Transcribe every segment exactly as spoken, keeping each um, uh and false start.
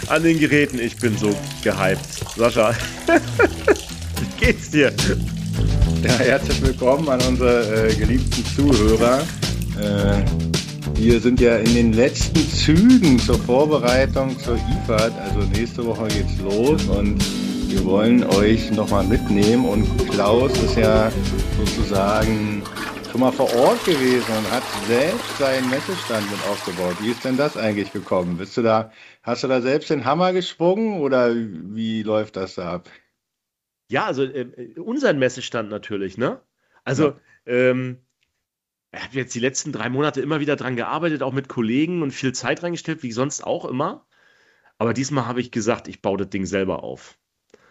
an den Geräten. Ich bin so gehypt. Sascha, wie geht's dir? Ja, herzlich willkommen an unsere äh, geliebten Zuhörer. Äh, wir sind ja in den letzten Zügen zur Vorbereitung zur I F A D. Also nächste Woche geht's los und wir wollen euch nochmal mitnehmen. Und Klaus ist ja sozusagen schon mal vor Ort gewesen und hat selbst seinen Messestand mit aufgebaut. Wie ist denn das eigentlich gekommen? Bist du da, hast du da selbst den Hammer geschwungen oder wie läuft das da ab? Ja, also äh, unseren Messestand natürlich, ne? Also, Ja. ähm, ich habe jetzt die letzten drei Monate immer wieder dran gearbeitet, auch mit Kollegen und viel Zeit reingestellt, wie sonst auch immer. Aber diesmal habe ich gesagt, ich baue das Ding selber auf.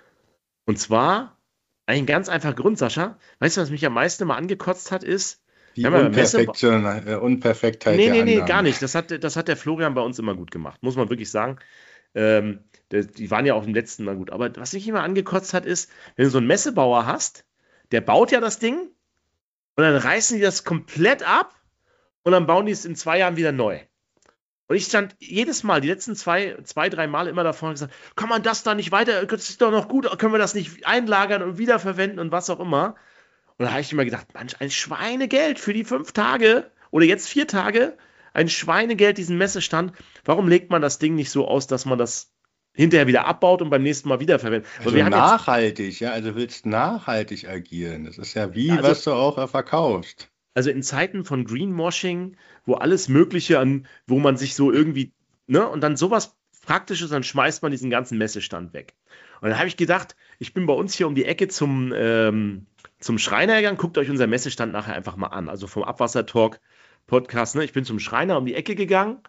Und zwar, ein ganz einfacher Grund, Sascha. Weißt du, was mich am meisten immer angekotzt hat, ist, wir Die haben ja bei Messe. Unperfektion, äh, Unperfektheit Nee, der nee, nee, gar Annahmen. nicht. Das hat, das hat der Florian bei uns immer gut gemacht, muss man wirklich sagen. Ähm, der, die waren ja auch im letzten Mal gut. Aber was mich immer angekotzt hat, ist, wenn du so einen Messebauer hast, der baut ja das Ding und dann reißen die das komplett ab und dann bauen die es in zwei Jahren wieder neu. Und ich stand jedes Mal, die letzten zwei, zwei, drei Male immer davor und gesagt, kann man das da nicht weiter, das ist doch noch gut, können wir das nicht einlagern und wiederverwenden und was auch immer. Und da habe ich immer gedacht, Mensch, ein Schweinegeld für die fünf Tage oder jetzt vier Tage, ein Schweinegeld diesen Messestand. Warum legt man das Ding nicht so aus, dass man das hinterher wieder abbaut und beim nächsten Mal wiederverwendet? Weil Also wir haben jetzt, nachhaltig, ja, also willst nachhaltig agieren. Das ist ja ja, wie, also, was du auch äh, verkaufst. also in Zeiten von Greenwashing, wo alles Mögliche an, wo man sich so irgendwie, ne, und dann sowas Praktisches, dann schmeißt man diesen ganzen Messestand weg. Und dann habe ich gedacht, ich bin bei uns hier um die Ecke zum, ähm, zum Schreiner gegangen, guckt euch unser Messestand nachher einfach mal an. Also vom Abwassertalk Podcast, ne? Ich bin zum Schreiner um die Ecke gegangen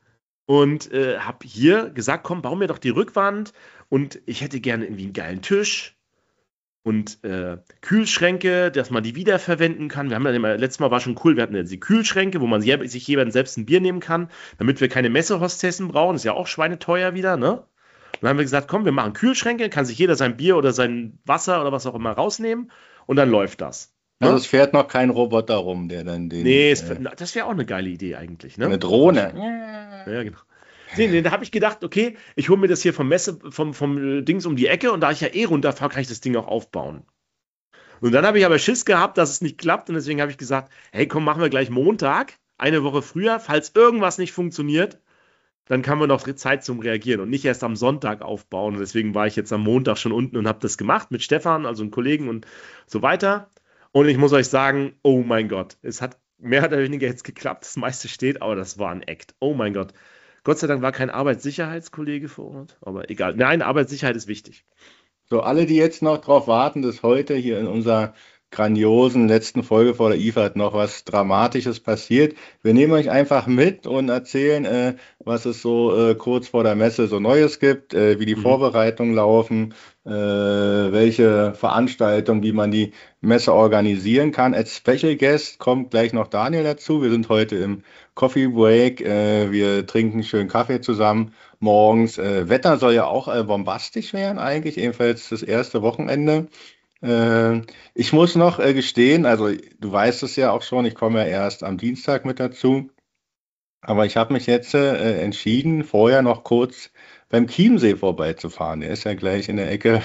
und äh, habe hier gesagt, komm, bau mir doch die Rückwand und ich hätte gerne irgendwie einen geilen Tisch und äh, Kühlschränke, dass man die wiederverwenden kann. Wir haben dann immer, letztes Mal war schon cool, wir hatten jetzt die Kühlschränke, wo man je- sich jemand selbst ein Bier nehmen kann, damit wir keine Messehostessen brauchen. Das ist ja auch schweineteuer wieder, ne? Und dann haben wir gesagt, komm, wir machen Kühlschränke, kann sich jeder sein Bier oder sein Wasser oder was auch immer rausnehmen und dann läuft das. Also Ne? es fährt noch kein Roboter rum, der dann den, Nee, es, äh, das wäre auch eine geile Idee eigentlich, eine ne? Drohne. Sascha. Ja, genau. Nee, nee, da habe ich gedacht, okay, ich hole mir das hier vom Messe, vom, vom äh, Dings um die Ecke und da ich ja eh runterfahre, kann ich das Ding auch aufbauen. Und dann habe ich aber Schiss gehabt, dass es nicht klappt und deswegen habe ich gesagt, hey, komm, machen wir gleich Montag, eine Woche früher, falls irgendwas nicht funktioniert, dann haben wir noch Zeit zum Reagieren und nicht erst am Sonntag aufbauen. Und deswegen war ich jetzt am Montag schon unten und habe das gemacht mit Stefan, also einem Kollegen und so weiter. Und ich muss euch sagen, oh mein Gott, es hat mehr oder weniger jetzt geklappt, das meiste steht, aber das war ein Act. Oh mein Gott. Gott sei Dank war kein Arbeitssicherheitskollege vor Ort, aber egal. Nein, Arbeitssicherheit ist wichtig. So, alle, die jetzt noch drauf warten, dass heute hier in unserer grandiosen letzten Folge vor der I F A D noch was Dramatisches passiert. Wir nehmen euch einfach mit und erzählen, äh, was es so äh, kurz vor der Messe so Neues gibt, äh, wie die Mhm. Vorbereitungen laufen, äh, welche Veranstaltungen, wie man die Messe organisieren kann. Als Special Guest kommt gleich noch Daniel dazu. Wir sind heute im Coffee Break. Äh, wir trinken schön Kaffee zusammen morgens. Äh, Wetter soll ja auch äh, bombastisch werden, eigentlich, ebenfalls das erste Wochenende. Äh, Ich muss noch äh, gestehen, also du weißt es ja auch schon, ich komme ja erst am Dienstag mit dazu, aber ich habe mich jetzt äh, entschieden, vorher noch kurz beim Chiemsee vorbeizufahren. Der ist ja gleich in der Ecke.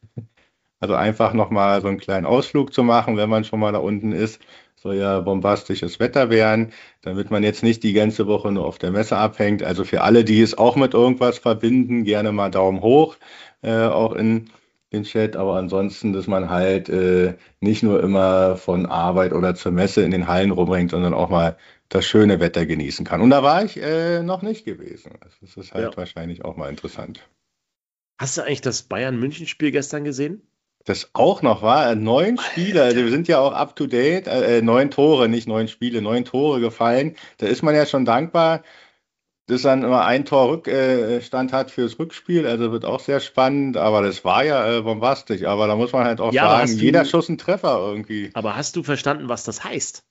Also einfach nochmal so einen kleinen Ausflug zu machen, wenn man schon mal da unten ist. Soll ja bombastisches Wetter werden, damit man jetzt nicht die ganze Woche nur auf der Messe abhängt. Also für alle, die es auch mit irgendwas verbinden, gerne mal Daumen hoch, äh, auch in den Chat. Aber ansonsten, dass man halt äh, nicht nur immer von Arbeit oder zur Messe in den Hallen rumhängt, sondern auch mal das schöne Wetter genießen kann. Und da war ich äh, noch nicht gewesen. Das ist halt Ja. wahrscheinlich auch mal interessant. Hast du eigentlich das Bayern-München-Spiel gestern gesehen? Das auch noch war, äh, neun Spiele, also wir sind ja auch up to date, äh, äh, neun Tore, nicht neun Spiele, neun Tore gefallen. Da ist man ja schon dankbar, dass dann immer ein Tor Rückstand hat fürs Rückspiel, also wird auch sehr spannend, aber das war ja äh, bombastisch. Aber da muss man halt auch Ja, aber sagen, hast jeder du, Schuss ein Treffer irgendwie. aber hast du verstanden, was das heißt?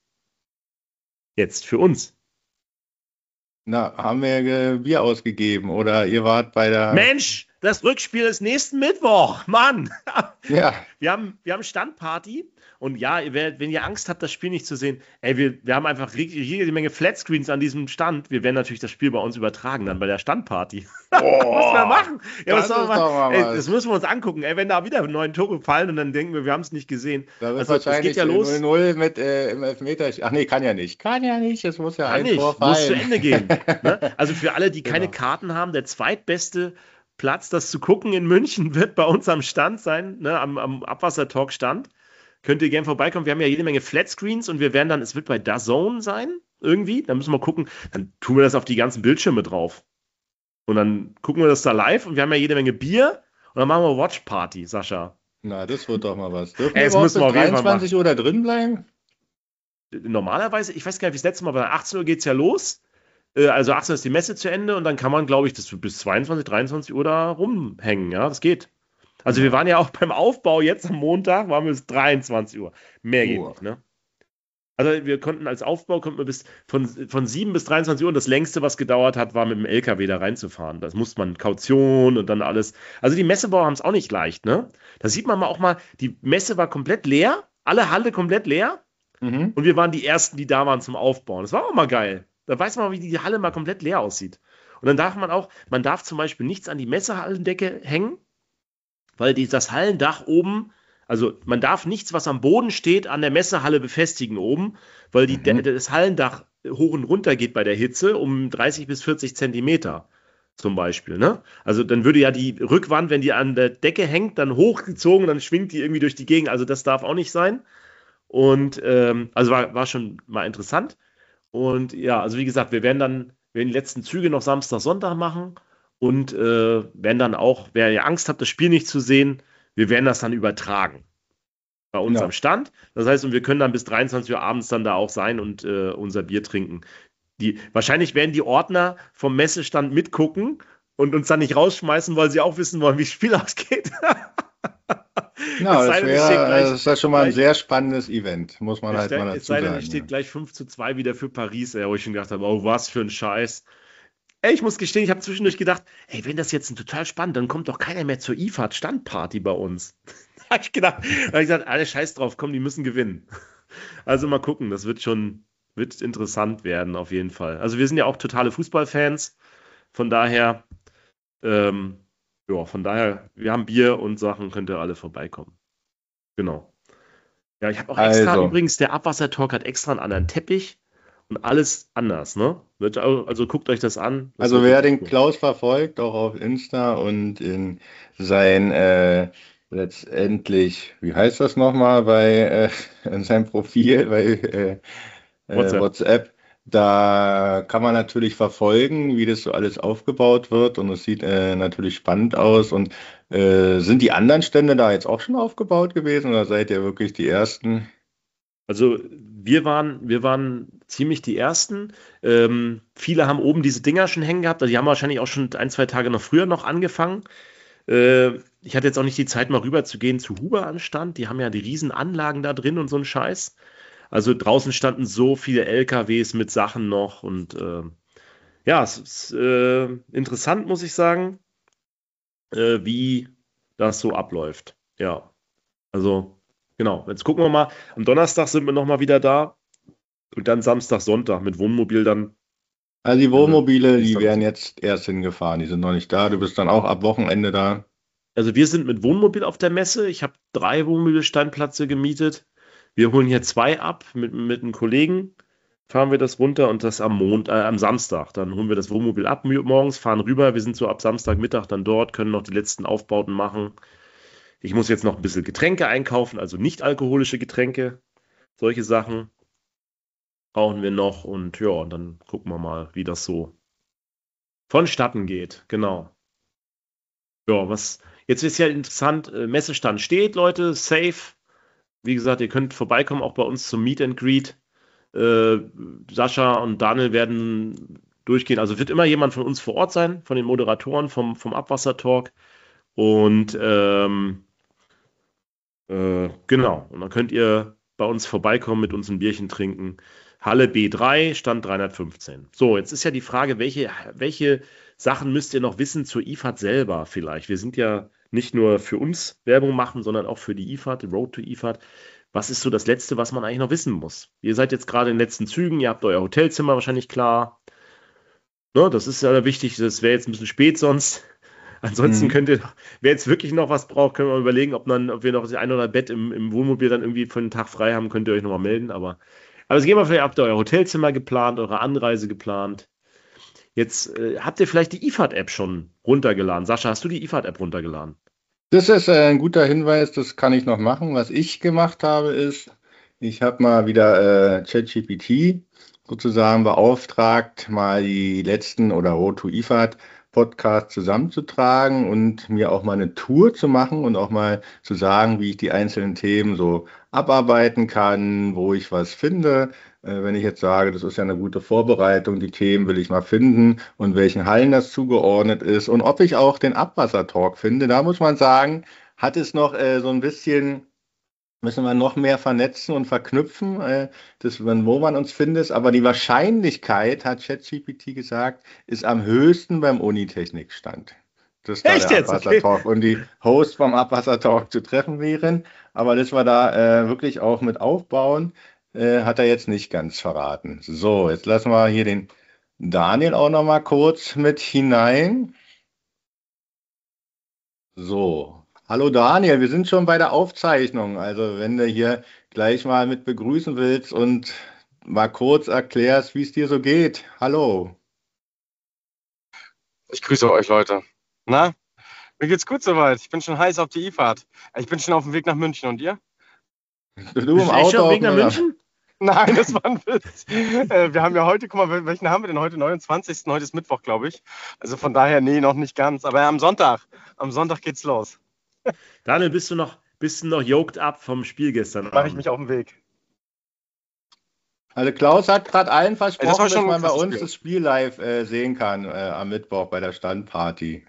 Jetzt für uns. Na, haben wir äh, Bier ausgegeben oder ihr wart bei der, Mensch, das Rückspiel ist nächsten Mittwoch. Mann! Ja. Wir haben, wir haben Standparty. Und ja, ihr werdet, wenn ihr Angst habt, das Spiel nicht zu sehen, ey, wir, wir haben einfach jede Menge Flatscreens an diesem Stand. Wir werden natürlich das Spiel bei uns übertragen, dann bei der Standparty. Oh, was wir machen? Ja, das, was soll ist man doch mal ey, was. das müssen wir uns angucken. Ey, wenn da wieder neun Tore fallen und dann denken wir, wir haben es nicht gesehen. Da wird Also, es wahrscheinlich geht ja los. null null mit äh, im Elfmeter. Ach nee, kann ja nicht. Kann ja nicht. Es muss ja Kann ein nicht, Tor muss zu fallen. Ende gehen. Ne? Also für alle, die keine Genau. Karten haben, der zweitbeste Platz, das zu gucken in München, wird bei uns am Stand sein, ne? am, am Abwassertalk-Stand. Könnt ihr gerne vorbeikommen. Wir haben ja jede Menge Flatscreens und wir werden dann, es wird bei DAZN sein, irgendwie. Da müssen wir gucken. Dann tun wir das auf die ganzen Bildschirme drauf. Und dann gucken wir das da live und wir haben ja jede Menge Bier und dann machen wir Watchparty, Sascha. Na, das wird doch mal was. Dürfen Ey, wir das überhaupt müssen wir bis auf jeden Fall dreiundzwanzig Uhr da drin bleiben? Normalerweise, ich weiß gar nicht, wie das letzte Mal, bei achtzehn Uhr geht es ja los. Äh, Also achtzehn Uhr ist die Messe zu Ende und dann kann man, glaube ich, das bis zweiundzwanzig, dreiundzwanzig Uhr da rumhängen. Ja, das geht. Also wir waren ja auch beim Aufbau jetzt am Montag, waren wir bis dreiundzwanzig Uhr. Mehr geht Uhr. nicht, ne? Also wir konnten als Aufbau, konnten wir bis von, von sieben bis dreiundzwanzig Uhr und das längste, was gedauert hat, war mit dem L K W da reinzufahren. Das musste man Kaution und dann alles. Also die Messebauer haben es auch nicht leicht, ne? Da sieht man mal auch mal, die Messe war komplett leer, alle Halle komplett leer Mhm. und wir waren die Ersten, die da waren zum Aufbauen. Das war auch mal geil. Da weiß man mal, wie die Halle mal komplett leer aussieht. Und dann darf man auch, man darf zum Beispiel nichts an die Messehallendecke hängen, weil die, das Hallendach oben, also man darf nichts, was am Boden steht, an der Messehalle befestigen oben, weil die, Mhm. das Hallendach hoch und runter geht bei der Hitze um dreißig bis vierzig Zentimeter zum Beispiel. Ne? Also dann würde ja die Rückwand, wenn die an der Decke hängt, dann hochgezogen, dann schwingt die irgendwie durch die Gegend. Also das darf auch nicht sein. Und ähm, also war, war schon mal interessant. Und ja, also wie gesagt, wir werden dann, wir werden die letzten Züge noch Samstag, Sonntag machen und äh, werden dann auch, wer ja Angst hat, das Spiel nicht zu sehen, wir werden das dann übertragen bei uns Ja. am Stand. Das heißt, und wir können dann bis dreiundzwanzig Uhr abends dann da auch sein und äh, unser Bier trinken. Die, wahrscheinlich werden die Ordner vom Messestand mitgucken und uns dann nicht rausschmeißen, weil sie auch wissen wollen, wie das Spiel ausgeht. Ja, Es sei das denn, es steht wäre gleich- das ist ja schon mal ein gleich- sehr spannendes Event, muss man Es halt steht- mal es dazu sei denn, sagen. es steht Ja. gleich fünf zu zwei wieder für Paris, ey, wo ich schon gedacht habe, oh, was für ein Scheiß. Ey, ich muss gestehen, ich habe zwischendurch gedacht, ey, wenn das jetzt ein total spannend, dann kommt doch keiner mehr zur I F A D-Standparty bei uns. Da habe ich gedacht, da habe ich gesagt, alle Scheiß drauf, komm, die müssen gewinnen. Also mal gucken, das wird schon, wird interessant werden, auf jeden Fall. Also wir sind ja auch totale Fußballfans, von daher, ähm, ja, von daher, wir haben Bier und Sachen, könnt ihr alle vorbeikommen. Genau. Ja, ich habe auch extra, Also. übrigens, der Abwassertalk hat extra einen anderen Teppich und alles anders, ne? Wird au- Also guckt euch das an. Das Also wird wer richtig den cool. Klaus verfolgt, auch auf Insta und in sein äh, letztendlich, wie heißt das nochmal, bei äh, in seinem Profil bei äh, äh, WhatsApp. WhatsApp, da kann man natürlich verfolgen, wie das so alles aufgebaut wird und es sieht äh, natürlich spannend aus. Und äh, sind die anderen Stände da jetzt auch schon aufgebaut gewesen oder seid ihr wirklich die Ersten? Also wir waren, wir waren ziemlich die Ersten. Ähm, viele haben oben diese Dinger schon hängen gehabt. Also die haben wahrscheinlich auch schon ein, zwei Tage noch früher noch angefangen. Äh, ich hatte jetzt auch nicht die Zeit, mal rüber zu gehen zu Huber anstand. Die haben ja die riesen Anlagen da drin und so ein Scheiß. Also draußen standen so viele L K Ws mit Sachen noch und äh, ja, es ist äh, interessant, muss ich sagen, äh, wie das so abläuft. Ja, also genau. Jetzt gucken wir mal. Am Donnerstag sind wir nochmal wieder da und dann Samstag, Sonntag mit Wohnmobil dann. Also die Wohnmobile, ist die dann- werden jetzt erst hingefahren, die sind noch nicht da. Du bist dann auch ab Wochenende da. Also wir sind mit Wohnmobil auf der Messe. Ich habe drei Wohnmobilstandplätze gemietet. Wir holen hier zwei ab mit, mit einem Kollegen. Fahren wir das runter und das am Mond, äh, am Samstag. Dann holen wir das Wohnmobil ab morgens, fahren rüber. Wir sind so ab Samstagmittag dann dort, können noch die letzten Aufbauten machen. Ich muss jetzt noch ein bisschen Getränke einkaufen, also nicht alkoholische Getränke. Solche Sachen brauchen wir noch und ja, und dann gucken wir mal, wie das so vonstatten geht. Genau. Ja, was jetzt ist ja interessant, äh, Messestand steht, Leute, safe. Wie gesagt, ihr könnt vorbeikommen, auch bei uns zum Meet and Greet. Äh, Sascha und Daniel werden durchgehen. Also wird immer jemand von uns vor Ort sein, von den Moderatoren vom, vom Abwassertalk. Und ähm, äh, genau, und dann könnt ihr bei uns vorbeikommen, mit uns ein Bierchen trinken. Halle B drei, Stand dreihundertfünfzehn. So, jetzt ist ja die Frage, welche, welche Sachen müsst ihr noch wissen zur I F A D selber vielleicht? Wir sind ja nicht nur für uns Werbung machen, sondern auch für die I F A D, die Road to I F A D. Was ist so das Letzte, was man eigentlich noch wissen muss? Ihr seid jetzt gerade in den letzten Zügen, ihr habt euer Hotelzimmer wahrscheinlich klar. Ne, das ist ja wichtig, das wäre jetzt ein bisschen spät sonst. Ansonsten Mhm. könnt ihr, wer jetzt wirklich noch was braucht, können wir mal überlegen, ob, man, ob wir noch das ein oder Bett im, im Wohnmobil dann irgendwie für einen Tag frei haben, könnt ihr euch nochmal melden. Aber, aber es gehen wir vielleicht, habt ihr euer Hotelzimmer geplant, eure Anreise geplant. Jetzt äh, habt ihr vielleicht die I F A D-App schon runtergeladen. Sascha, hast du die I F A D-App runtergeladen? Das ist äh, ein guter Hinweis, das kann ich noch machen. Was ich gemacht habe, ist, ich habe mal wieder äh, ChatGPT sozusagen beauftragt, mal die letzten oder Road to I F A D Podcasts zusammenzutragen und mir auch mal eine Tour zu machen und auch mal zu sagen, wie ich die einzelnen Themen so abarbeiten kann, wo ich was finde. Äh, wenn ich jetzt sage, das ist ja eine gute Vorbereitung, die Themen will ich mal finden und welchen Hallen das zugeordnet ist und ob ich auch den Abwassertalk finde, da muss man sagen, hat es noch äh, so ein bisschen, müssen wir noch mehr vernetzen und verknüpfen, äh, das, wo man uns findet. Aber die Wahrscheinlichkeit, hat ChatGPT gesagt, ist am höchsten beim Unitechnik-Stand. Dass da Echt der jetzt? Okay. Abwassertalk und die Hosts vom Abwassertalk zu treffen wären. Aber dass wir da äh, wirklich auch mit aufbauen, äh, hat er jetzt nicht ganz verraten. So, jetzt lassen wir hier den Daniel auch noch mal kurz mit hinein. So, hallo Daniel, wir sind schon bei der Aufzeichnung. Also wenn du hier gleich mal mit begrüßen willst und mal kurz erklärst, wie es dir so geht. Hallo. Ich grüße euch, Leute. Na, mir geht's gut soweit. Ich bin schon heiß auf die I F A D. Ich bin schon auf dem Weg nach München. Und ihr? Du Bist im du echt Auto schon auf auf dem Weg nach dem- München? Nein, das war ein Witz. Äh, wir haben ja heute, guck mal, welchen haben wir denn heute? neunundzwanzigsten Heute ist Mittwoch, glaube ich. Also von daher, nee, noch nicht ganz. Aber am Sonntag, am Sonntag geht's los. Daniel, bist du noch, bist du noch yoked up vom Spiel gestern Mache ich Abend? mich auf den Weg. Also Klaus hat gerade allen versprochen, das war dass schon ein man bei krasses uns Spiel. das Spiel live äh, sehen kann äh, am Mittwoch bei der Standparty.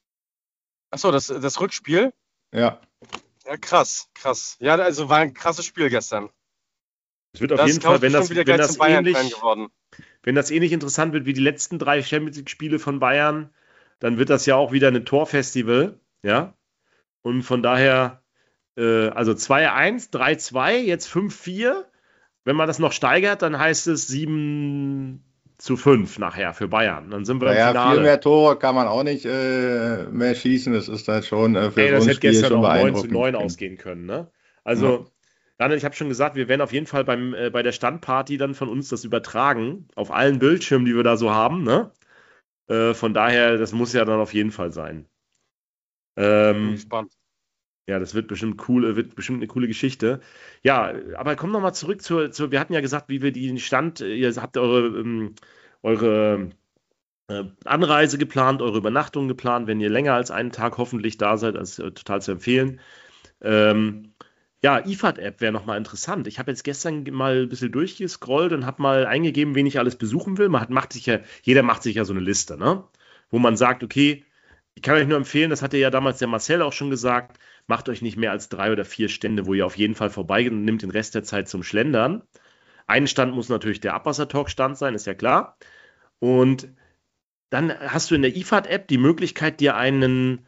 Achso, das, das Rückspiel? Ja. Ja, krass, krass. Ja, also war ein krasses Spiel gestern. Es wird auf Das jeden ist, glaub Fall, ich, wenn bestimmt das, wieder wenn gleich das zum Bayern-Fan ähnlich, geworden. wenn das ähnlich interessant wird wie die letzten drei Champions League-Spiele von Bayern, dann wird das ja auch wieder ein Torfestival, ja. Und von daher, äh, also zwei eins, drei zwei, jetzt fünf vier. Wenn man das noch steigert, dann heißt es sieben zu fünf nachher für Bayern. Dann sind wir im Naja, viel Finale. mehr Tore kann man auch nicht äh, mehr schießen. Das ist dann schon äh, für Ey, so das ein hätte Spiel gestern schon auch neun zu beeindruckend. neun ausgehen können, ne? Also, Daniel, ich habe schon gesagt, wir werden auf jeden Fall beim, äh, bei der Standparty dann von uns das übertragen, auf allen Bildschirmen, die wir da so haben, ne? Äh, von daher, das muss ja dann auf jeden Fall sein. Bin Ähm, gespannt. ja, das wird bestimmt cool, äh, wird bestimmt eine coole Geschichte. Ja, aber komm noch mal zurück zur, zur, wir hatten ja gesagt, wie wir den Stand, ihr habt eure, ähm, eure äh, Anreise geplant, eure Übernachtung geplant, wenn ihr länger als einen Tag hoffentlich da seid, das ist äh, total zu empfehlen. Ähm, ja, I F A D-App wäre nochmal interessant. Ich habe jetzt gestern mal ein bisschen durchgescrollt und habe mal eingegeben, wen ich alles besuchen will. Man hat, macht sich ja, jeder macht sich ja so eine Liste, ne? Wo man sagt, okay, ich kann euch nur empfehlen, das hatte ja damals der Marcel auch schon gesagt, macht euch nicht mehr als drei oder vier Stände, wo ihr auf jeden Fall vorbeigeht und nimmt den Rest der Zeit zum Schlendern. Ein Stand muss natürlich der Abwassertalk-Stand sein, ist ja klar. Und dann hast du in der I F A D-App die Möglichkeit, dir einen,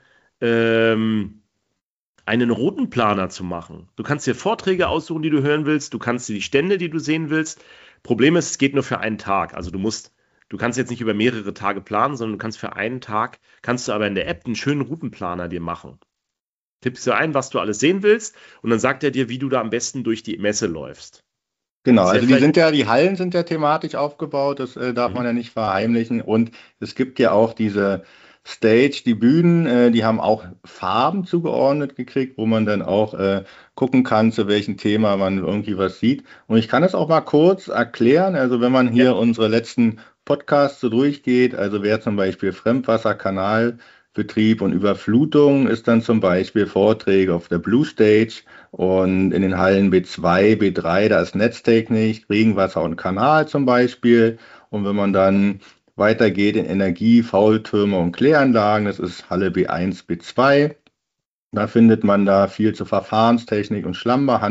ähm, einen Routenplaner zu machen. Du kannst dir Vorträge aussuchen, die du hören willst. Du kannst dir die Stände, die du sehen willst. Problem ist, es geht nur für einen Tag. Also du musst, du kannst jetzt nicht über mehrere Tage planen, sondern du kannst für einen Tag, kannst du aber in der App einen schönen Routenplaner dir machen. Tippst du ein, was du alles sehen willst und dann sagt er dir, wie du da am besten durch die Messe läufst. Genau, Das ist ja also die vielleicht- sind ja, die Hallen sind ja thematisch aufgebaut, das äh, darf Mhm. man ja nicht verheimlichen. Und es gibt ja auch diese Stage, die Bühnen, äh, die haben auch Farben zugeordnet gekriegt, wo man dann auch äh, gucken kann, zu welchem Thema man irgendwie was sieht. Und ich kann es auch mal kurz erklären. Also wenn man hier Ja. unsere letzten Podcasts so durchgeht, also wer zum Beispiel Fremdwasserkanalbetrieb und Überflutung ist dann zum Beispiel Vorträge auf der Blue Stage und in den Hallen B zwei, B drei, da ist Netztechnik, Regenwasser und Kanal zum Beispiel. Und wenn man dann weitergeht in Energie, Faultürme und Kläranlagen, das ist Halle B eins, B zwei. Da findet man da viel zur Verfahrenstechnik und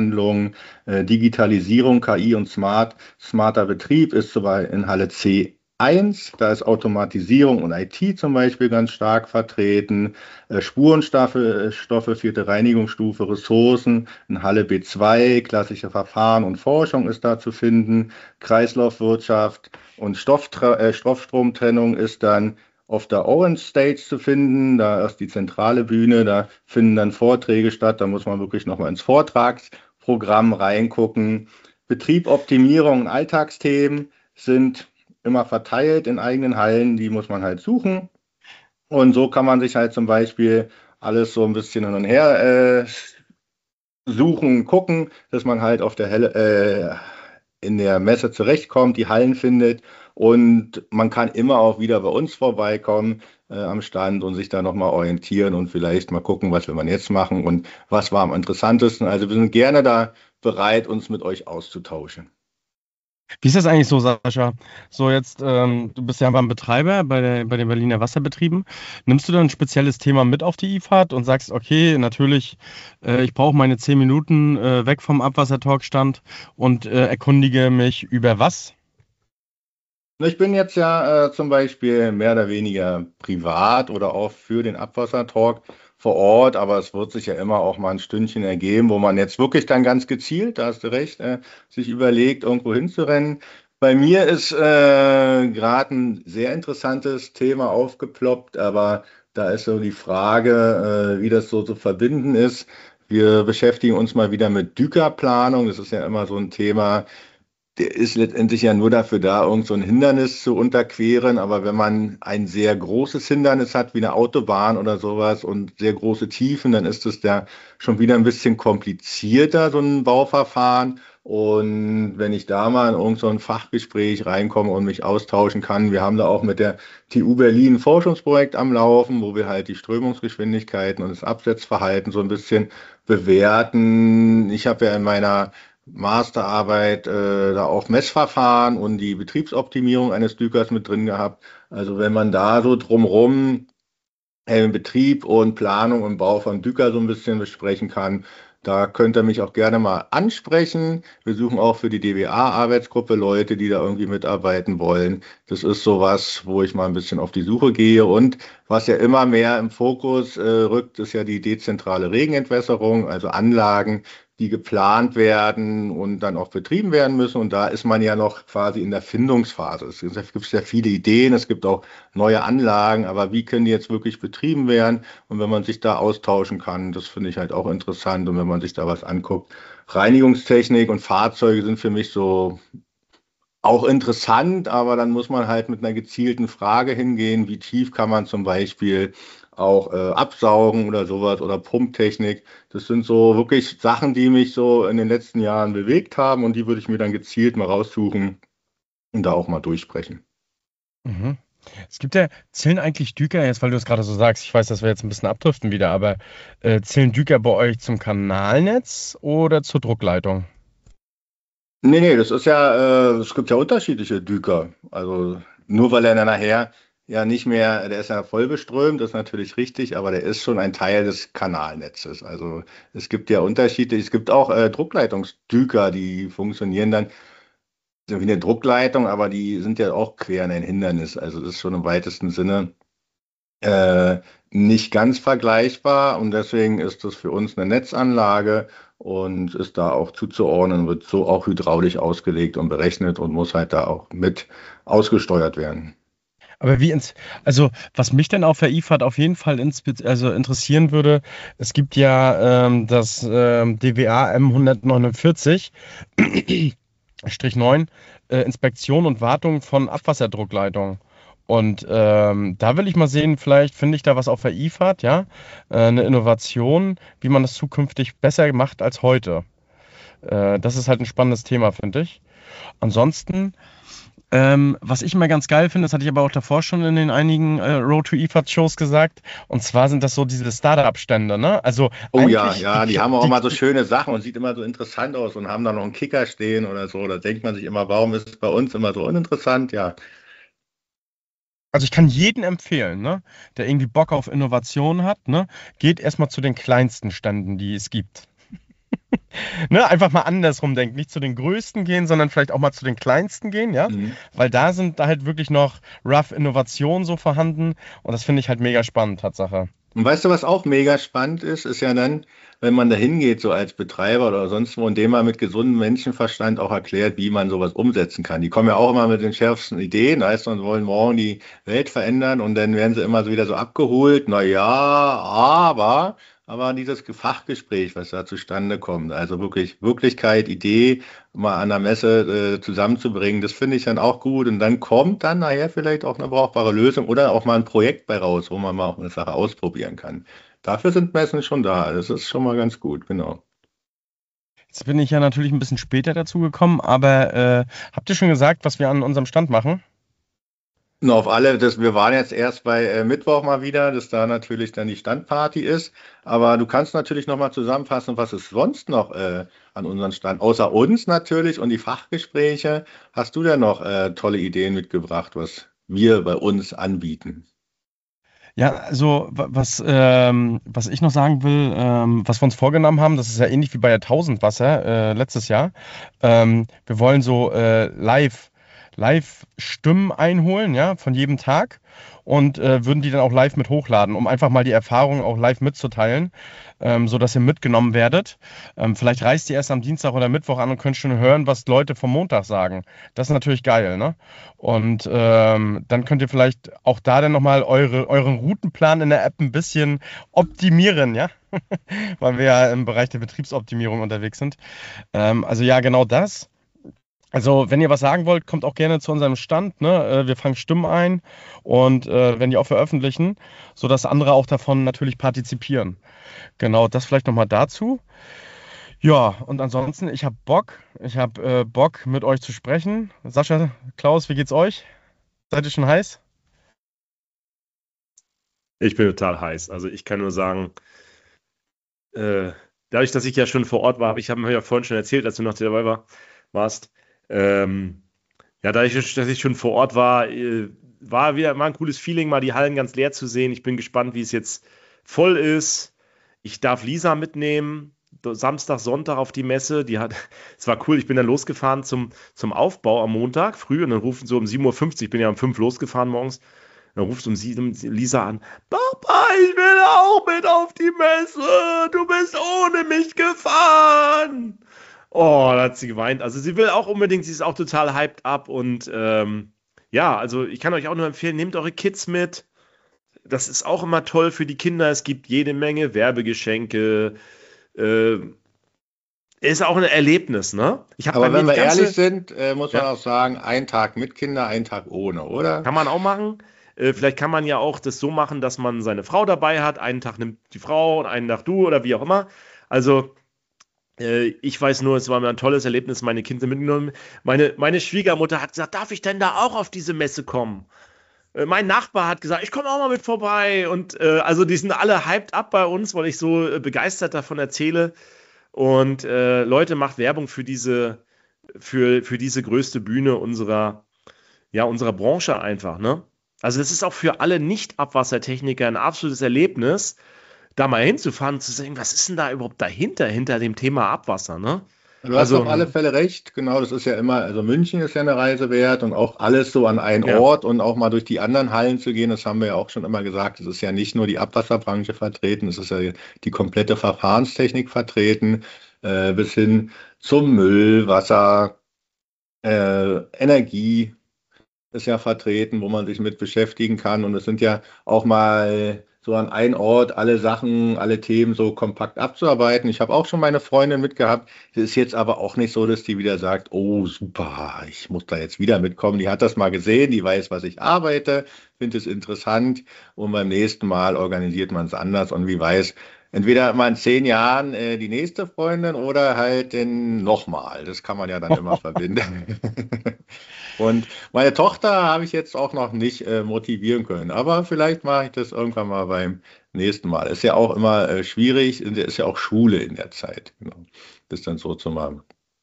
Schlammbehandlung, äh, Digitalisierung, K I und Smart, smarter Betrieb ist zum Beispiel in Halle C eins, da ist Automatisierung und I T zum Beispiel ganz stark vertreten, äh, Spurenstoffe, äh, Stoffe, vierte Reinigungsstufe, Ressourcen, ein Halle B zwei, klassische Verfahren und Forschung ist da zu finden, Kreislaufwirtschaft und Stofftra äh, Stoffstromtrennung ist dann auf der Orange Stage zu finden, da ist die zentrale Bühne, da finden dann Vorträge statt, da muss man wirklich nochmal ins Vortragsprogramm reingucken. Betrieb, Optimierung, Alltagsthemen sind immer verteilt in eigenen Hallen, die muss man halt suchen. Und so kann man sich halt zum Beispiel alles so ein bisschen hin und her äh, suchen, gucken, dass man halt auf der Helle, äh, in der Messe zurechtkommt, die Hallen findet und man kann immer auch wieder bei uns vorbeikommen äh, am Stand und sich da nochmal orientieren und vielleicht mal gucken, was will man jetzt machen und was war am interessantesten. Also wir sind gerne da bereit, uns mit euch auszutauschen. Wie ist das eigentlich so, Sascha? So jetzt, ähm, du bist ja beim Betreiber bei, der, bei den Berliner Wasserbetrieben. Nimmst du dann ein spezielles Thema mit auf die I F A D und sagst, okay, natürlich, äh, ich brauche meine zehn Minuten äh, weg vom Abwassertalkstand und äh, erkundige mich über was? Ich bin jetzt ja äh, zum Beispiel mehr oder weniger privat oder auch für den Abwassertalk vor Ort, aber es wird sich ja immer auch mal ein Stündchen ergeben, wo man jetzt wirklich dann ganz gezielt, da hast du recht, äh, sich überlegt, irgendwo hinzurennen. Bei mir ist äh, gerade ein sehr interessantes Thema aufgeploppt, aber da ist so die Frage, äh, wie das so zu verbinden ist. Wir beschäftigen uns mal wieder mit Dükerplanung. Das ist ja immer so ein Thema, der ist letztendlich ja nur dafür da, irgend so ein Hindernis zu unterqueren. Aber wenn man ein sehr großes Hindernis hat, wie eine Autobahn oder sowas und sehr große Tiefen, dann ist es ja schon wieder ein bisschen komplizierter, so ein Bauverfahren. Und wenn ich da mal in irgend so ein Fachgespräch reinkomme und mich austauschen kann, wir haben da auch mit der T U Berlin ein Forschungsprojekt am Laufen, wo wir halt die Strömungsgeschwindigkeiten und das Absetzverhalten so ein bisschen bewerten. Ich habe ja in meiner Masterarbeit äh, da auch Messverfahren und die Betriebsoptimierung eines Dükers mit drin gehabt. Also wenn man da so drumherum äh, Betrieb und Planung und Bau von Düker so ein bisschen besprechen kann, da könnt ihr mich auch gerne mal ansprechen. Wir suchen auch für die D W A-Arbeitsgruppe Leute, die da irgendwie mitarbeiten wollen. Das ist sowas, wo ich mal ein bisschen auf die Suche gehe. Und was ja immer mehr im Fokus äh, rückt, ist ja die dezentrale Regenentwässerung, also Anlagen, die geplant werden und dann auch betrieben werden müssen. Und da ist man ja noch quasi in der Findungsphase. Es gibt ja viele Ideen, es gibt auch neue Anlagen, aber wie können die jetzt wirklich betrieben werden? Und wenn man sich da austauschen kann, das finde ich halt auch interessant. Und wenn man sich da was anguckt, Reinigungstechnik und Fahrzeuge sind für mich so auch interessant, aber dann muss man halt mit einer gezielten Frage hingehen, wie tief kann man zum Beispiel auch äh, absaugen oder sowas oder Pumptechnik. Das sind so wirklich Sachen, die mich so in den letzten Jahren bewegt haben und die würde ich mir dann gezielt mal raussuchen und da auch mal durchsprechen. Mhm. Es gibt ja, zählen eigentlich Düker, jetzt weil du es gerade so sagst, ich weiß, dass wir jetzt ein bisschen abdriften wieder, aber äh, zählen Düker bei euch zum Kanalnetz oder zur Druckleitung? Nee, nee, das ist ja, äh, es gibt ja unterschiedliche Düker. Also nur weil er dann nachher ja nicht mehr, der ist ja voll beströmt, das ist natürlich richtig, aber der ist schon ein Teil des Kanalnetzes. Also es gibt ja Unterschiede. Es gibt auch äh, Druckleitungsdüker, die funktionieren dann so wie eine Druckleitung, aber die sind ja auch quer in ein Hindernis. Also das ist schon im weitesten Sinne äh, nicht ganz vergleichbar und deswegen ist das für uns eine Netzanlage und ist da auch zuzuordnen, wird so auch hydraulisch ausgelegt und berechnet und muss halt da auch mit ausgesteuert werden. Aber wie ins, also was mich denn auf der I F A D auf jeden Fall ins, also interessieren würde, es gibt ja ähm, das ähm, D W A M hundertneunundvierzig neun, äh, Inspektion und Wartung von Abwasserdruckleitungen. Und ähm, da will ich mal sehen, vielleicht finde ich da was auf der I F A D, ja, äh, eine Innovation, wie man das zukünftig besser macht als heute. Äh, das ist halt ein spannendes Thema, finde ich. Ansonsten, ähm, was ich immer ganz geil finde, das hatte ich aber auch davor schon in den einigen äh, Road to I F A D-Shows gesagt, und zwar sind das so diese Startup-Stände, ne? Also Oh ja, eigentlich ja, die, die haben auch die, immer so schöne Sachen und sieht immer so interessant aus und haben da noch einen Kicker stehen oder so. Da denkt man sich immer, warum ist es bei uns immer so uninteressant? Ja, also ich kann jeden empfehlen, ne, der irgendwie Bock auf Innovation hat, ne, geht erstmal zu den kleinsten Ständen, die es gibt. Ne, einfach mal andersrum denken. Nicht zu den Größten gehen, sondern vielleicht auch mal zu den Kleinsten gehen, ja. Mhm. Weil da sind da halt wirklich noch rough Innovationen so vorhanden. Und das finde ich halt mega spannend, Tatsache. Und weißt du, was auch mega spannend ist, ist ja dann, wenn man da hingeht, so als Betreiber oder sonst wo, indem man mit gesundem Menschenverstand auch erklärt, wie man sowas umsetzen kann. Die kommen ja auch immer mit den schärfsten Ideen, weißt du, und wollen morgen die Welt verändern und dann werden sie immer so wieder so abgeholt. Na ja, aber, aber dieses Fachgespräch, was da zustande kommt, also wirklich Wirklichkeit, Idee, mal an der Messe äh, zusammenzubringen, das finde ich dann auch gut. Und dann kommt dann nachher vielleicht auch eine brauchbare Lösung oder auch mal ein Projekt bei raus, wo man mal auch eine Sache ausprobieren kann. Dafür sind Messen schon da. Das ist schon mal ganz gut, genau. Jetzt bin ich ja natürlich ein bisschen später dazu gekommen, aber äh, habt ihr schon gesagt, was wir an unserem Stand machen? Und auf alle, das, wir waren jetzt erst bei äh, Mittwoch mal wieder, dass da natürlich dann die Standparty ist. Aber du kannst natürlich nochmal zusammenfassen, was ist sonst noch äh, an unserem Stand, außer uns natürlich und die Fachgespräche. Hast du denn noch äh, tolle Ideen mitgebracht, was wir bei uns anbieten? Ja, also wa- was, ähm, was ich noch sagen will, ähm, was wir uns vorgenommen haben, das ist ja ähnlich wie bei der Tausendwasser äh, letztes Jahr. Ähm, wir wollen so äh, live, live Stimmen einholen, ja, von jedem Tag und äh, würden die dann auch live mit hochladen, um einfach mal die Erfahrungen auch live mitzuteilen, ähm, so dass ihr mitgenommen werdet. Ähm, vielleicht reist ihr erst am Dienstag oder Mittwoch an und könnt schon hören, was Leute vom Montag sagen. Das ist natürlich geil, ne? Und ähm, dann könnt ihr vielleicht auch da dann nochmal eure, euren Routenplan in der App ein bisschen optimieren, ja? Weil wir ja im Bereich der Betriebsoptimierung unterwegs sind. Ähm, also ja, genau das. Also, wenn ihr was sagen wollt, kommt auch gerne zu unserem Stand. Ne? Äh, Wir fangen Stimmen ein und äh, werden die auch veröffentlichen, sodass andere auch davon natürlich partizipieren. Genau, das vielleicht nochmal dazu. Ja, und ansonsten, ich habe Bock. Ich habe äh, Bock, mit euch zu sprechen. Sascha, Klaus, wie geht's euch? Seid ihr schon heiß? Ich bin total heiß. Also ich kann nur sagen, äh, dadurch, dass ich ja schon vor Ort war, ich habe mir ja vorhin schon erzählt, als du noch dabei war, warst, ähm, ja, dadurch, dass ich schon vor Ort war, äh, war wieder mal ein cooles Feeling, mal die Hallen ganz leer zu sehen. Ich bin gespannt, wie es jetzt voll ist. Ich darf Lisa mitnehmen, do- Samstag, Sonntag auf die Messe. Die hat, es war cool, ich bin dann losgefahren zum, zum Aufbau am Montag früh und dann rufen so um sieben Uhr fünfzig, ich bin ja um fünf losgefahren morgens, dann ruft um sieben Lisa an, Papa, ich will auch mit auf die Messe, du bist ohne mich gefahren. Oh, da hat sie geweint. Also sie will auch unbedingt, sie ist auch total hyped up und ähm, ja, also ich kann euch auch nur empfehlen, nehmt eure Kids mit. Das ist auch immer toll für die Kinder. Es gibt jede Menge Werbegeschenke. Äh, ist auch ein Erlebnis, ne? Ich habe bei Aber mir wenn die wir ehrlich ganze, sind, äh, muss man ja, auch sagen, ein Tag mit Kinder, ein Tag ohne, oder? kann man auch machen. Äh, vielleicht kann man ja auch das so machen, dass man seine Frau dabei hat. Einen Tag nimmt die Frau und einen Tag du oder wie auch immer. Also Äh, ich weiß nur, es war mir ein tolles Erlebnis, meine Kinder mitgenommen. Meine, meine Schwiegermutter hat gesagt, darf ich denn da auch auf diese Messe kommen? Äh, mein Nachbar hat gesagt, ich komme auch mal mit vorbei. Und äh, also die sind alle hyped up bei uns, weil ich so äh, begeistert davon erzähle. Und äh, Leute, macht Werbung für diese, für, für diese größte Bühne unserer, ja, unserer Branche einfach, ne? Also das ist auch für alle Nicht-Abwassertechniker ein absolutes Erlebnis, da mal hinzufahren und zu sagen, was ist denn da überhaupt dahinter, hinter dem Thema Abwasser, ne? Du hast auf Also, alle Fälle recht, genau, das ist ja immer, also München ist ja eine Reise wert und auch alles so an einen ja, Ort und auch mal durch die anderen Hallen zu gehen, das haben wir ja auch schon immer gesagt, es ist ja nicht nur die Abwasserbranche vertreten, es ist ja die komplette Verfahrenstechnik vertreten, äh, bis hin zum Müll, Wasser, äh, Energie ist ja vertreten, wo man sich mit beschäftigen kann. Und es sind ja auch mal so an einen Ort alle Sachen, alle Themen so kompakt abzuarbeiten. Ich habe auch schon meine Freundin mitgehabt. Es ist jetzt aber auch nicht so, dass die wieder sagt, oh super, ich muss da jetzt wieder mitkommen. Die hat das mal gesehen, die weiß, was ich arbeite, findet es interessant und beim nächsten Mal organisiert man es anders und wie weiß, entweder mal in zehn Jahren äh, die nächste Freundin oder halt den nochmal. Das kann man ja dann immer verbinden. Und meine Tochter habe ich jetzt auch noch nicht äh, motivieren können, aber vielleicht mache ich das irgendwann mal beim nächsten Mal. Ist ja auch immer äh, schwierig, ist ja auch Schule in der Zeit, genau, das dann so zu machen.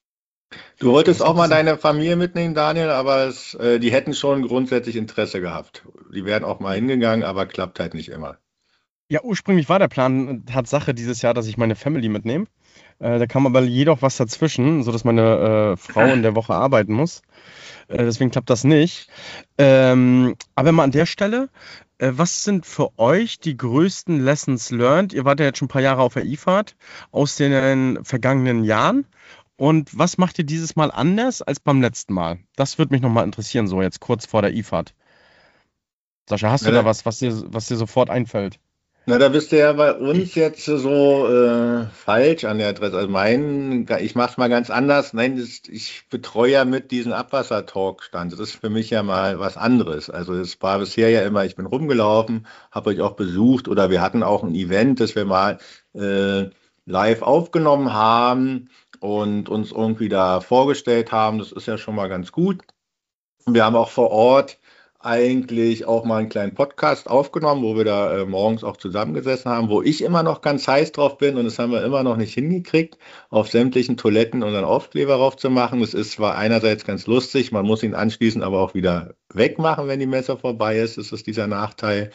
Du das wolltest ist auch mal interessant. deine Familie mitnehmen, Daniel, aber es, äh, die hätten schon grundsätzlich Interesse gehabt. Die wären auch mal hingegangen, aber klappt halt nicht immer. Ja, ursprünglich war der Plan Tatsache dieses Jahr, dass ich meine Family mitnehme. Äh, da kam aber jedoch was dazwischen, sodass meine äh, Frau in der Woche arbeiten muss. Äh, deswegen klappt das nicht. Ähm, aber mal an der Stelle, äh, was sind für euch die größten Lessons learned? Ihr wart ja jetzt schon ein paar Jahre auf der I F A D aus den vergangenen Jahren. Und was macht ihr dieses Mal anders als beim letzten Mal? Das würde mich nochmal interessieren, so jetzt kurz vor der I F A D. Sascha, hast Na, du da da, was, was dir, was dir sofort einfällt? na, da bist du ja bei uns jetzt so äh, falsch an der Adresse. Also mein, ich mache es mal ganz anders. Nein, das, ich betreue ja mit diesen Abwassertalk-Stand. Das ist für mich ja mal was anderes. Also es war bisher ja immer, ich bin rumgelaufen, habe euch auch besucht oder wir hatten auch ein Event, das wir mal äh, live aufgenommen haben und uns irgendwie da vorgestellt haben. Das ist ja schon mal ganz gut. Wir haben auch vor Ort eigentlich auch mal einen kleinen Podcast aufgenommen, wo wir da äh, morgens auch zusammengesessen haben, wo ich immer noch ganz heiß drauf bin und das haben wir immer noch nicht hingekriegt, auf sämtlichen Toiletten unseren Aufkleber drauf zu machen. Das ist zwar einerseits ganz lustig, man muss ihn anschließend aber auch wieder wegmachen, wenn die Messe vorbei ist. Das ist dieser Nachteil.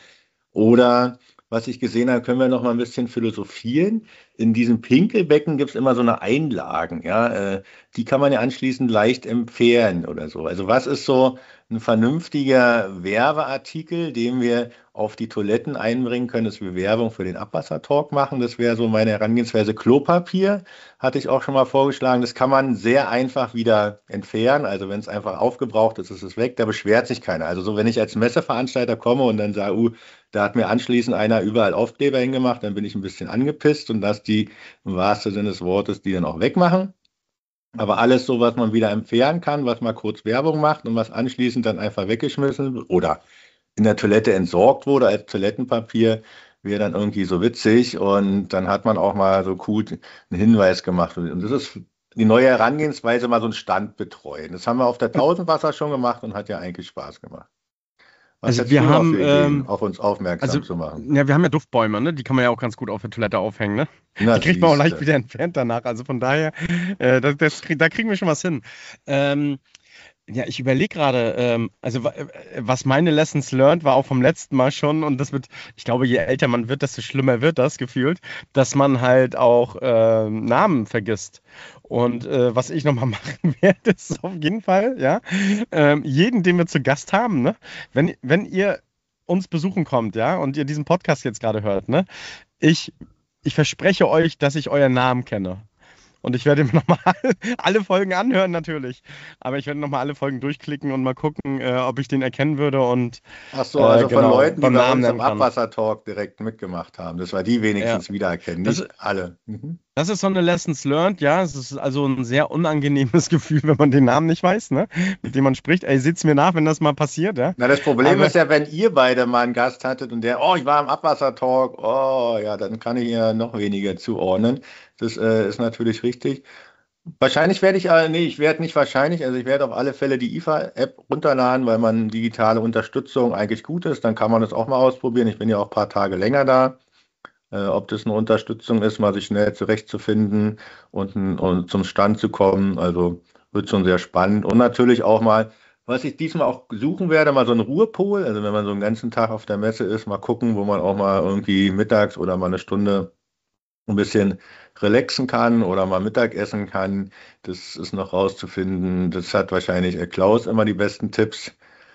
Oder was ich gesehen habe, können wir noch mal ein bisschen philosophieren. In diesem Pinkelbecken gibt es immer so eine Einlagen, ja, äh, die kann man ja anschließend leicht empfehlen oder so. Also was ist so ein vernünftiger Werbeartikel, den wir auf die Toiletten einbringen können, dass wir Werbung für den Abwassertalk machen? Das wäre so meine Herangehensweise. Klopapier hatte ich auch schon mal vorgeschlagen. Das kann man sehr einfach wieder entfernen. Also wenn es einfach aufgebraucht ist, ist es weg. Da beschwert sich keiner. Also so, wenn ich als Messeveranstalter komme und dann sage, uh, da hat mir anschließend einer überall Aufkleber hingemacht, dann bin ich ein bisschen angepisst und dass die im wahrsten Sinne des Wortes die dann auch wegmachen. Aber alles so, was man wieder entfernen kann, was mal kurz Werbung macht und was anschließend dann einfach weggeschmissen oder in der Toilette entsorgt wurde als Toilettenpapier, wäre dann irgendwie so witzig und dann hat man auch mal so cool einen Hinweis gemacht. Und das ist die neue Herangehensweise, mal so einen Stand betreuen. Das haben wir auf der Tausendwasser schon gemacht und hat ja eigentlich Spaß gemacht. Was Also hättest wir du noch haben, für Ideen, ähm, auf uns aufmerksam also zu machen? ja, wir haben ja Duftbäume, ne? Die kann man ja auch ganz gut auf der Toilette aufhängen, ne? Na, Die kriegt man auch leicht siehste. wieder entfernt danach. Also von daher, äh, das, das, krieg- da kriegen wir schon was hin. Ähm, Ja, ich überlege gerade, ähm, also wa- äh, was meine Lessons learned war auch vom letzten Mal schon und das wird, ich glaube, je älter man wird, desto schlimmer wird das gefühlt, dass man halt auch ähm, Namen vergisst. Und äh, was ich nochmal machen werde, ist auf jeden Fall, ja, ähm, jeden, den wir zu Gast haben, ne, wenn, wenn ihr uns besuchen kommt, ja, und ihr diesen Podcast jetzt gerade hört, ne, ich, ich verspreche euch, dass ich euren Namen kenne. Und ich werde mir nochmal alle Folgen anhören, natürlich. Aber ich werde nochmal alle Folgen durchklicken und mal gucken, äh, ob ich den erkennen würde und Ach so, äh, also von genau Leuten, die beim bei Namen uns im nennen kann. Abwassertalk direkt mitgemacht haben, dass wir die Ja, wenigstens wiedererkennen, das, nicht alle. Mhm. das ist so eine Lessons learned, ja. Es ist also ein sehr unangenehmes Gefühl, wenn man den Namen nicht weiß, ne? Mit dem man spricht. Ey, seht's mir nach, wenn das mal passiert, ja. Na, das Problem Aber ist ja, wenn ihr beide mal einen Gast hattet und der, oh, ich war im Abwassertalk, oh, ja, dann kann ich ja noch weniger zuordnen. Das äh, ist natürlich richtig. Wahrscheinlich werde ich, äh, nee, ich werde nicht wahrscheinlich, also ich werde auf alle Fälle die I F A-App runterladen, weil man digitale Unterstützung eigentlich gut ist. Dann kann man das auch mal ausprobieren. Ich bin ja auch ein paar Tage länger da. Äh, ob das eine Unterstützung ist, mal sich schnell zurechtzufinden und, n- und zum Stand zu kommen. Also wird schon sehr spannend. Und natürlich auch mal, was ich diesmal auch suchen werde, mal so ein Ruhepol. Also wenn man so einen ganzen Tag auf der Messe ist, mal gucken, wo man auch mal irgendwie mittags oder mal eine Stunde ein bisschen relaxen kann oder mal Mittag essen kann. Das ist noch rauszufinden. Das hat wahrscheinlich äh, Klaus immer die besten Tipps.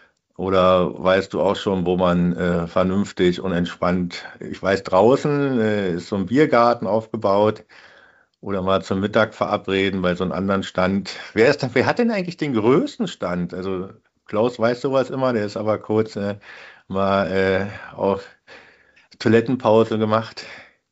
Oder weißt du auch schon, wo man äh, vernünftig und entspannt, ich weiß, draußen äh, ist so ein Biergarten aufgebaut oder mal zum Mittag verabreden bei so einem anderen Stand. Wer ist denn, wer hat denn eigentlich den größten Stand? Also Klaus weiß sowas immer, der ist aber kurz äh, mal äh, auf Toilettenpause gemacht.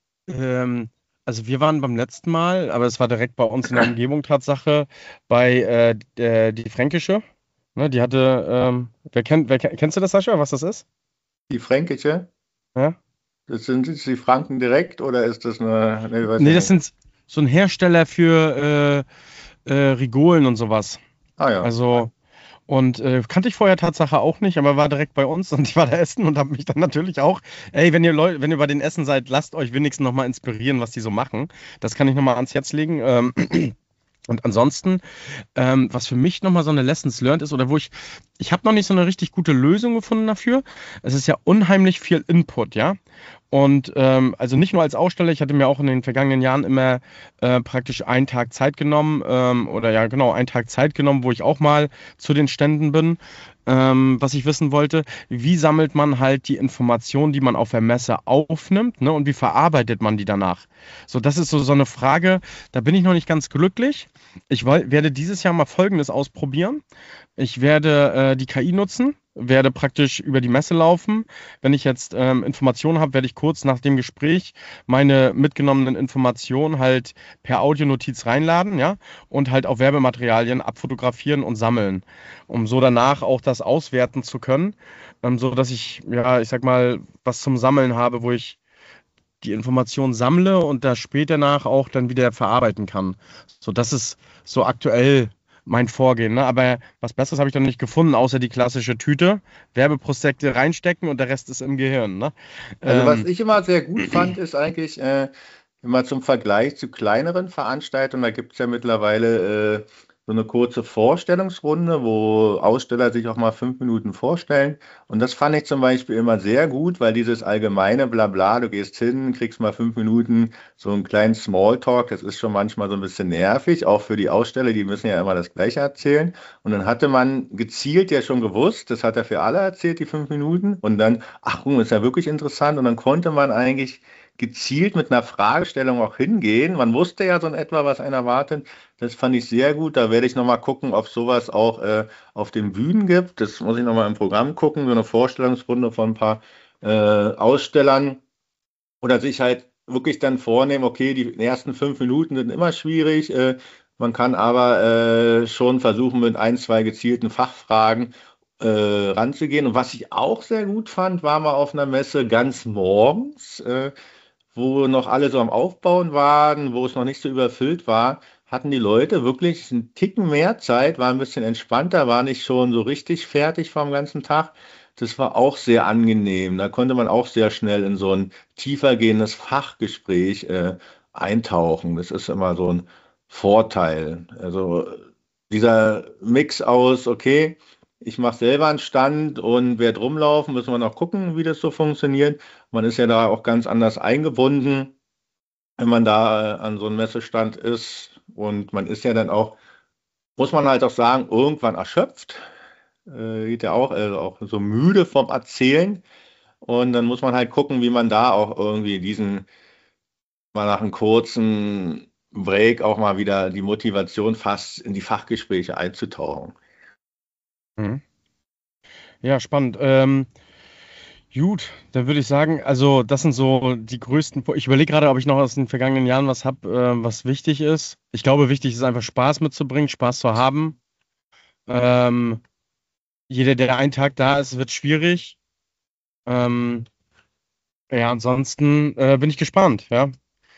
ähm, also wir waren beim letzten Mal, aber es war direkt bei uns in der Umgebung Tatsache, bei äh, der, die Fränkische. Ne, die hatte, ähm, wer kennt, wer, kenn- kennst du das, Sascha, was das ist? Die Fränkische, Ja? das sind das die Franken direkt oder ist das eine, ne, weiß Nee, ich das nicht. sind so ein Hersteller für äh, äh, Rigolen und sowas. Ah ja. Also, und äh, kannte ich vorher Tatsache auch nicht, aber war direkt bei uns und ich war da essen und habe mich dann natürlich auch, ey, wenn ihr Leute, wenn ihr bei den Essen seid, lasst euch wenigstens nochmal inspirieren, was die so machen. Das kann ich nochmal ans Herz legen. Ähm, Und ansonsten, ähm, was für mich nochmal so eine Lessons learned ist, oder wo ich, ich habe noch nicht so eine richtig gute Lösung gefunden dafür. Es ist ja unheimlich viel Input, ja. Und ähm, also nicht nur als Aussteller, ich hatte mir auch in den vergangenen Jahren immer äh, praktisch einen Tag Zeit genommen, ähm, oder ja genau, einen Tag Zeit genommen, wo ich auch mal zu den Ständen bin. Ähm, was ich wissen wollte, wie sammelt man halt die Informationen, die man auf der Messe aufnimmt, ne, und wie verarbeitet man die danach? So, das ist so, so eine Frage, da bin ich noch nicht ganz glücklich. Ich woll, werde dieses Jahr mal Folgendes ausprobieren. Ich werde äh, die K I nutzen, werde praktisch über die Messe laufen. Wenn ich jetzt ähm, Informationen habe, werde ich kurz nach dem Gespräch meine mitgenommenen Informationen halt per Audionotiz reinladen, ja, und halt auch Werbematerialien abfotografieren und sammeln, um so danach auch das auswerten zu können, ähm, so dass ich, ja, ich sag mal, was zum Sammeln habe, wo ich die Informationen sammle und das später nach auch dann wieder verarbeiten kann. So, das ist so aktuell mein Vorgehen. Ne? Aber was Besseres habe ich dann nicht gefunden, außer die klassische Tüte, Werbeprospekte reinstecken und der Rest ist im Gehirn. Ne? Also was Ähm, ich immer sehr gut fand, ist eigentlich äh, immer zum Vergleich zu kleineren Veranstaltungen, da gibt es ja mittlerweile äh, so eine kurze Vorstellungsrunde, wo Aussteller sich auch mal fünf Minuten vorstellen. Und das fand ich zum Beispiel immer sehr gut, weil dieses allgemeine Blabla, du gehst hin, kriegst mal fünf Minuten so einen kleinen Smalltalk, das ist schon manchmal so ein bisschen nervig, auch für die Aussteller, die müssen ja immer das Gleiche erzählen. Und dann hatte man gezielt ja schon gewusst, das hat er für alle erzählt, die fünf Minuten. Und dann, ach, guck, ist ja wirklich interessant. Und dann konnte man eigentlich gezielt mit einer Fragestellung auch hingehen. Man wusste ja so in etwa, was einen erwartet. Das fand ich sehr gut. Da werde ich nochmal gucken, ob sowas auch äh, auf den Bühnen gibt. Das muss ich nochmal im Programm gucken. So eine Vorstellungsrunde von ein paar äh, Ausstellern. Oder sich halt wirklich dann vornehmen, okay, die ersten fünf Minuten sind immer schwierig. Äh, man kann aber äh, schon versuchen, mit ein, zwei gezielten Fachfragen äh, ranzugehen. Und was ich auch sehr gut fand, war mal auf einer Messe ganz morgens. Äh, wo noch alle so am Aufbauen waren, wo es noch nicht so überfüllt war, hatten die Leute wirklich einen Ticken mehr Zeit, waren ein bisschen entspannter, waren nicht schon so richtig fertig vom ganzen Tag. Das war auch sehr angenehm. Da konnte man auch sehr schnell in so ein tiefergehendes Fachgespräch äh, eintauchen. Das ist immer so ein Vorteil. Also dieser Mix aus, okay, ich mache selber einen Stand und werde rumlaufen, müssen wir noch gucken, wie das so funktioniert. Man ist ja da auch ganz anders eingebunden, wenn man da äh, an so einem Messestand ist. Und man ist ja dann auch, muss man halt auch sagen, irgendwann erschöpft. Äh, geht ja auch, also auch so müde vom Erzählen. Und dann muss man halt gucken, wie man da auch irgendwie diesen, mal nach einem kurzen Break auch mal wieder die Motivation fasst, in die Fachgespräche einzutauchen. mhm. Ja, spannend. Ähm, gut, dann würde ich sagen, also das sind so die größten. Po- Ich überlege gerade, ob ich noch aus den vergangenen Jahren was habe, äh, was wichtig ist. Ich glaube, wichtig ist einfach Spaß mitzubringen, Spaß zu haben. Ähm, jeder, der einen Tag da ist, wird schwierig. Ähm, ja, ansonsten äh, bin ich gespannt, ja.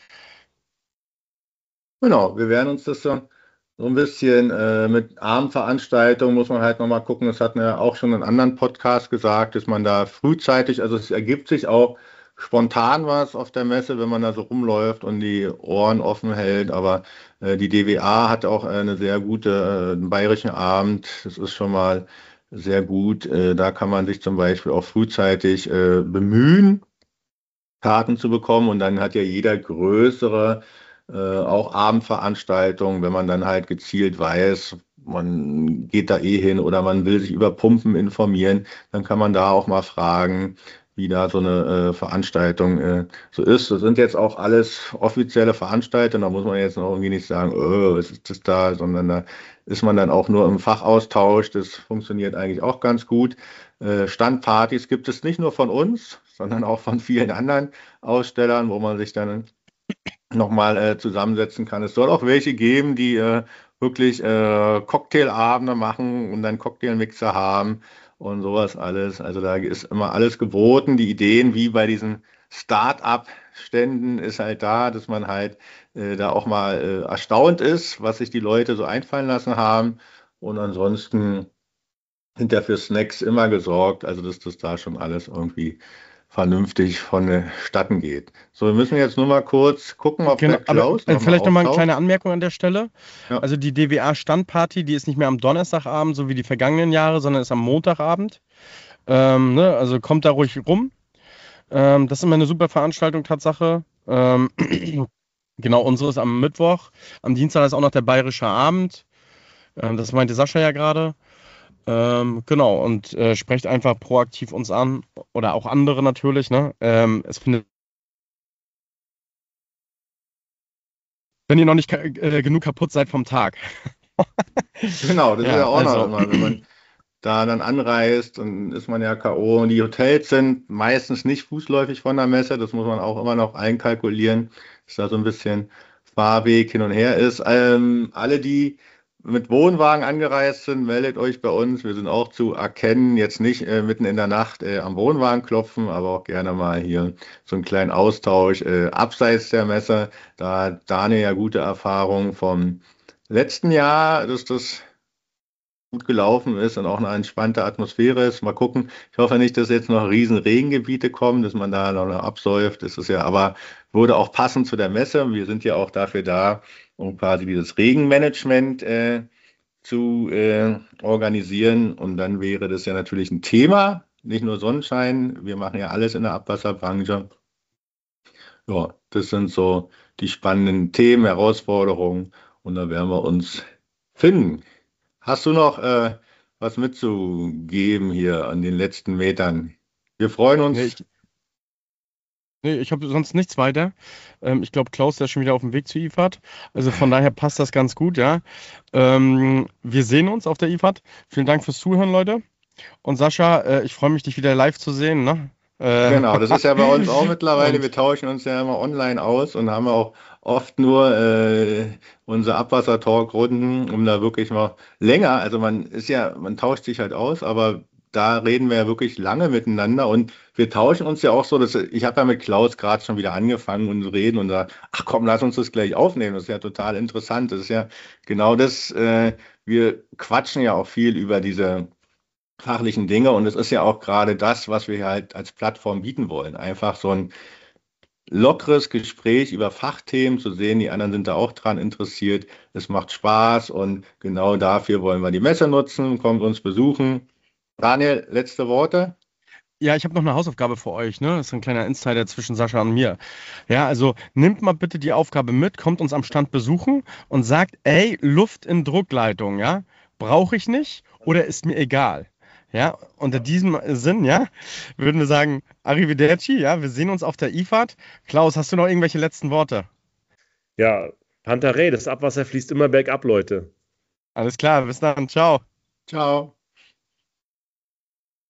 Genau, wir werden uns das so, so ein bisschen äh, mit Abendveranstaltungen muss man halt nochmal gucken. Das hatten wir ja auch schon in anderen Podcasts gesagt, dass man da frühzeitig, also es ergibt sich auch spontan was auf der Messe, wenn man da so rumläuft und die Ohren offen hält. Aber äh, die D W A hat auch eine sehr gute, äh, einen bayerischen Abend. Das ist schon mal sehr gut. Äh, da kann man sich zum Beispiel auch frühzeitig äh, bemühen, Karten zu bekommen. Und dann hat ja jeder größere äh, auch Abendveranstaltungen, wenn man dann halt gezielt weiß, man geht da eh hin oder man will sich über Pumpen informieren, dann kann man da auch mal fragen, wie da so eine äh, Veranstaltung äh, so ist. Das sind jetzt auch alles offizielle Veranstaltungen, da muss man jetzt noch irgendwie nicht sagen, oh, was ist das da, sondern da ist man dann auch nur im Fachaustausch. Das funktioniert eigentlich auch ganz gut. Äh, Standpartys gibt es nicht nur von uns, sondern auch von vielen anderen Ausstellern, wo man sich dann nochmal äh, zusammensetzen kann. Es soll auch welche geben, die äh, wirklich äh, Cocktailabende machen und dann Cocktailmixer haben und sowas alles. Also da ist immer alles geboten. Die Ideen wie bei diesen Start-up-Ständen ist halt da, dass man halt äh, da auch mal äh, erstaunt ist, was sich die Leute so einfallen lassen haben. Und ansonsten sind ja für Snacks immer gesorgt, also dass das da schon alles irgendwie vernünftig vonstatten geht. So, wir müssen jetzt nur mal kurz gucken, ob Genau, der Klaus aber äh, noch vielleicht mal nochmal eine auftaucht. kleine Anmerkung an der Stelle. Ja. Also die D W A-Standparty, die ist nicht mehr am Donnerstagabend, so wie die vergangenen Jahre, sondern ist am Montagabend. Ähm, ne? Also kommt da ruhig rum. Ähm, das ist immer eine super Veranstaltung, Tatsache. Ähm, genau, unsere ist am Mittwoch. Am Dienstag ist auch noch der Bayerische Abend. Ähm, das meinte Sascha ja gerade. Ähm, genau, und äh, sprecht einfach proaktiv uns an oder auch andere natürlich. Ne? Ähm, es findet, wenn ihr noch nicht ka äh, genug kaputt seid vom Tag. Genau, das ist ja Ja, auch noch also, immer, wenn man da dann anreist, dann ist man ja K O und die Hotels sind meistens nicht fußläufig von der Messe, das muss man auch immer noch einkalkulieren, dass da so ein bisschen Fahrweg hin und her ist. Ähm, alle, die mit Wohnwagen angereist sind, meldet euch bei uns, wir sind auch zu erkennen, jetzt nicht äh, mitten in der Nacht äh, am Wohnwagen klopfen, aber auch gerne mal hier so einen kleinen Austausch äh, abseits der Messe. Da hat Daniel ja gute Erfahrungen vom letzten Jahr, dass das gut gelaufen ist und auch eine entspannte Atmosphäre ist. Mal gucken. Ich hoffe nicht, dass jetzt noch riesen Regengebiete kommen, dass man da noch absäuft. Das ist ja aber, würde auch passen zu der Messe. Wir sind ja auch dafür da, um quasi dieses Regenmanagement äh, zu äh, organisieren. Und dann wäre das ja natürlich ein Thema, nicht nur Sonnenschein. Wir machen ja alles in der Abwasserbranche. Ja, das sind so die spannenden Themen, Herausforderungen. Und da werden wir uns finden. Hast du noch äh, was mitzugeben hier an den letzten Metern? Wir freuen nee, uns. ich, nee, ich habe sonst nichts weiter. Ähm, ich glaube, Klaus ist ja schon wieder auf dem Weg zur I F A D. Also von daher passt das ganz gut, ja. Ähm, wir sehen uns auf der I F A D. Vielen Dank fürs Zuhören, Leute. Und Sascha, äh, ich freue mich, dich wieder live zu sehen, ne? Äh, Genau, das ist ja bei uns auch mittlerweile. Wir und tauschen uns ja immer online aus und haben auch oft nur äh, unsere Abwasser-Talk-Runden, um da wirklich mal länger, also man ist ja, man tauscht sich halt aus, aber da reden wir ja wirklich lange miteinander und wir tauschen uns ja auch so, dass ich habe ja mit Klaus gerade schon wieder angefangen und reden und da, ach komm, lass uns das gleich aufnehmen. Das ist ja total interessant. Das ist ja genau das, äh, wir quatschen ja auch viel über diese fachlichen Dinge und es ist ja auch gerade das, was wir halt als Plattform bieten wollen. Einfach so ein lockeres Gespräch über Fachthemen zu sehen. Die anderen sind da auch dran interessiert. Es macht Spaß und genau dafür wollen wir die Messe nutzen. Kommt uns besuchen. Daniel, letzte Worte? ja, ich habe noch eine Hausaufgabe für euch, ne? Das ist ein kleiner Insider zwischen Sascha und mir. Ja, also nehmt mal bitte die Aufgabe mit, kommt uns am Stand besuchen und sagt, ey, Luft in Druckleitung, ja? Brauche ich nicht oder ist mir egal? Ja, unter diesem Sinn, ja, würden wir sagen, Arrivederci, ja, wir sehen uns auf der I F A D. Klaus, hast du noch irgendwelche letzten Worte? Ja, Pantarei, das Abwasser fließt immer bergab, Leute. Alles klar, bis dann, ciao. Ciao.